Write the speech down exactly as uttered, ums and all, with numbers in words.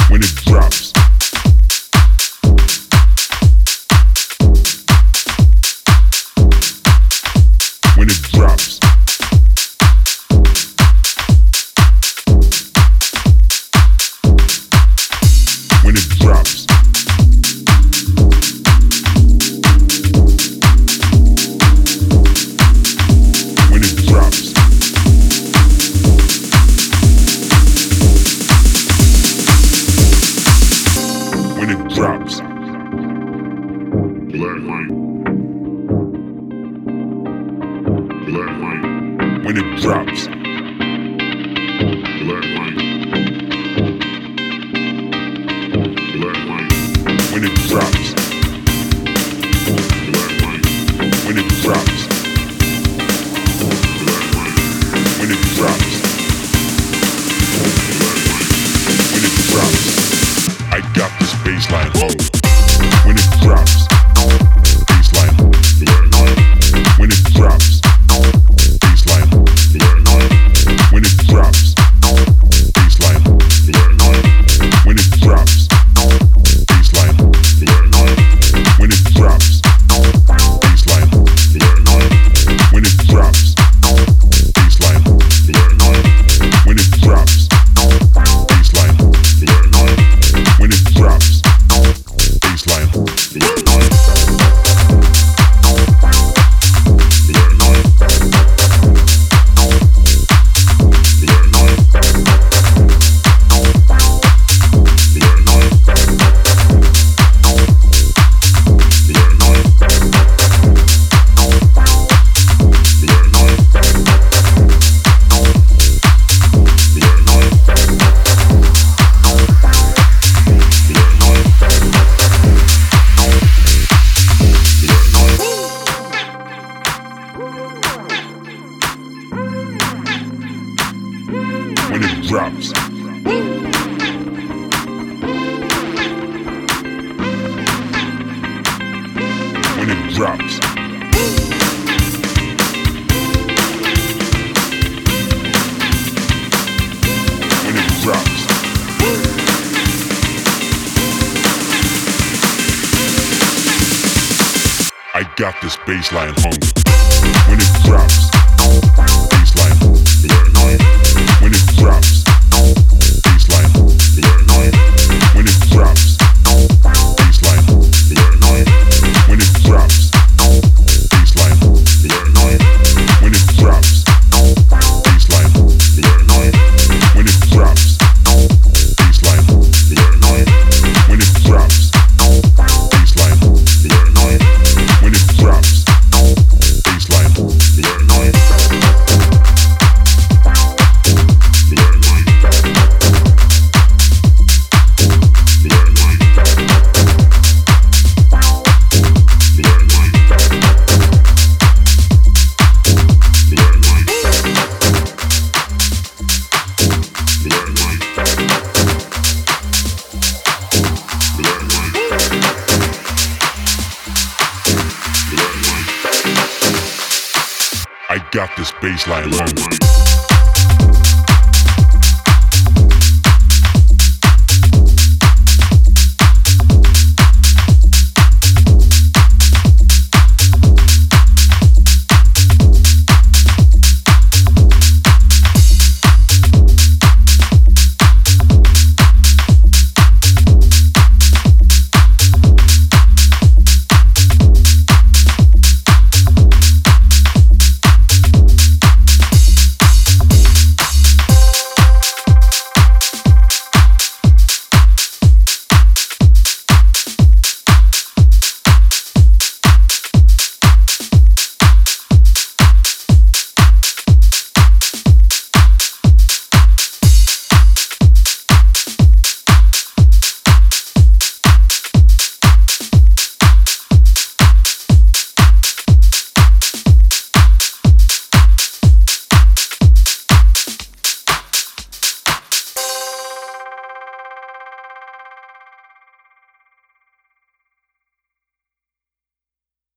when it drops. When it drops. When it drops. When it drops. When it drops. Black light. Black light. When it drops. Black light. Black light. When it drops. Black light. When it drops. Black light. When it drops. Black light. When it drops. I got this baseline home. When it drops. Baseline. Black light. When it drops. Baseline. Black light. When it drops. Baseline. Black light. When it drops. Baseline. Black light. When it drops. Baseline. Black light. When it drops. Baseline. Black light. When it drops. Baseline. Black light. When it drops. Baseline. Black light. When it drops. When it drops. When it drops. I got this baseline hunger. When it drops. Baseline. Black light. When it drops. Baseline. Black light. When it drops. Baseline. Black light. When it drops. Baseline. Black light. When it drops. Baseline. Black light. When it drops. Baseline. Black light. When it drops. Baseline. Black light. When it drops. Baseline. Black light. I got this baseline.